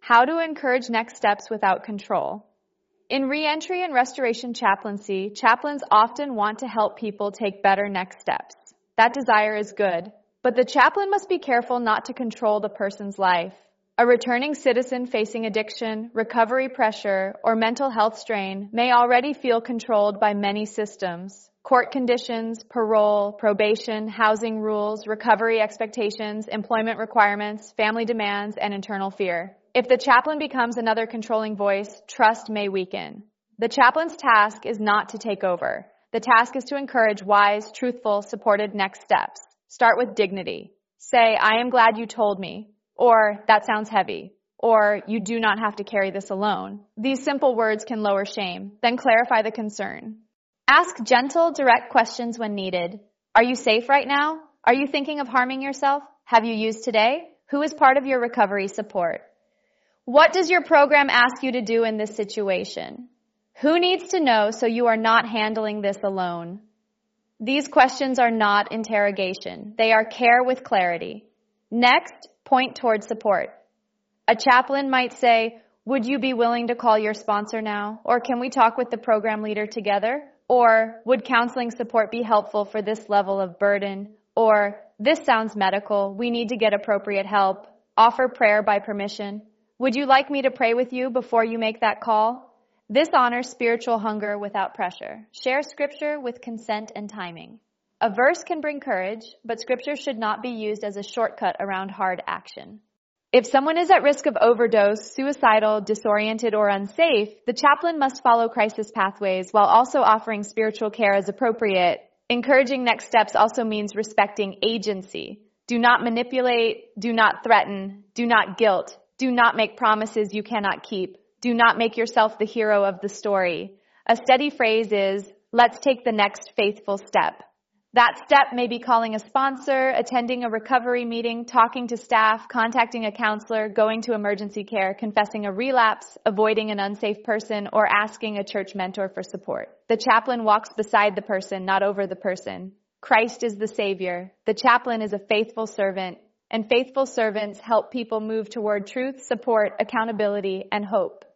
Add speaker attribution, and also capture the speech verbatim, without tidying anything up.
Speaker 1: How to encourage next steps without control. In reentry and restoration chaplaincy, chaplains often want to help people take better next steps. That desire is good, but the chaplain must be careful not to control the person's life. A returning citizen facing addiction, recovery pressure, or mental health strain may already feel controlled by many systems. Court conditions, parole, probation, housing rules, recovery expectations, employment requirements, family demands, and internal fear. If the chaplain becomes another controlling voice, trust may weaken. The chaplain's task is not to take over. The task is to encourage wise, truthful, supported next steps. Start with dignity. Say, I am glad you told me. Or, that sounds heavy. Or, you do not have to carry this alone. These simple words can lower shame. Then clarify the concern. Ask gentle, direct questions when needed. Are you safe right now? Are you thinking of harming yourself? Have you used today? Who is part of your recovery support? What does your program ask you to do in this situation? Who needs to know so you are not handling this alone? These questions are not interrogation. They are care with clarity. Next, point toward support. A chaplain might say, would you be willing to call your sponsor now? Or can we talk with the program leader together? Or would counseling support be helpful for this level of burden? Or this sounds medical. We need to get appropriate help. Offer prayer by permission. Would you like me to pray with you before you make that call? This honors spiritual hunger without pressure. Share scripture with consent and timing. A verse can bring courage, but scripture should not be used as a shortcut around hard action. If someone is at risk of overdose, suicidal, disoriented, or unsafe, the chaplain must follow crisis pathways while also offering spiritual care as appropriate. Encouraging next steps also means respecting agency. Do not manipulate, do not threaten, do not guilt, do not make promises you cannot keep, do not make yourself the hero of the story. A steady phrase is, let's take the next faithful step. That step may be calling a sponsor, attending a recovery meeting, talking to staff, contacting a counselor, going to emergency care, confessing a relapse, avoiding an unsafe person, or asking a church mentor for support. The chaplain walks beside the person, not over the person. Christ is the Savior. The chaplain is a faithful servant, and faithful servants help people move toward truth, support, accountability, and hope.